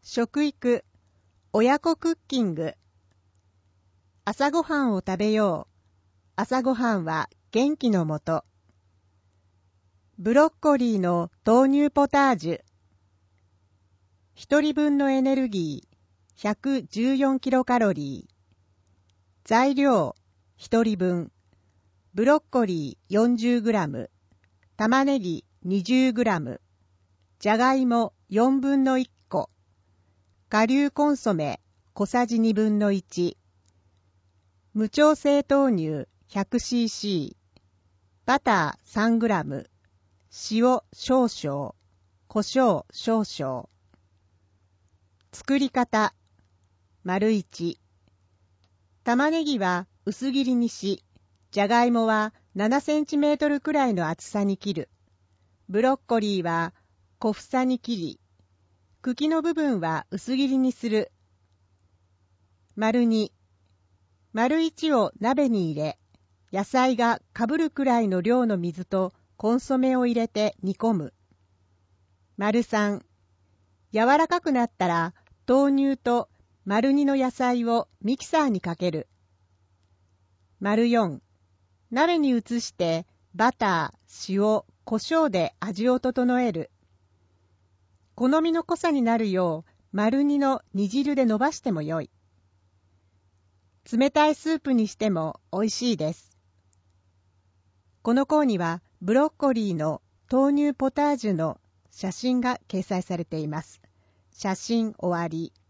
食育、親子クッキング。朝ごはんを食べよう。朝ごはんは元気のもと。ブロッコリーの豆乳ポタージュ。一人分のエネルギー114キロカロリー。材料一人分。ブロッコリー40グラム。玉ねぎ20グラム。じゃがいも4分の1個。顆粒コンソメ小さじ2分の1。無調整豆乳 100cc。バター3グラム。塩少々。胡椒少々。作り方。1、玉ねぎは薄切りにし、じゃがいもは7センチメートルくらいの厚さに切る。ブロッコリーは小房に切り、茎の部分は薄切りにする。2、1を鍋に入れ、野菜がかぶるくらいの量の水とコンソメを入れて煮込む。3、柔らかくなったら豆乳と2の野菜をミキサーにかける。4、鍋に移してバター、塩、胡椒で味を整える。好みの濃さになるよう2の煮汁で伸ばしてもよい。冷たいスープにしても美味しいです。この項にはブロッコリーの豆乳ポタージュの写真が掲載されています。写真終わり。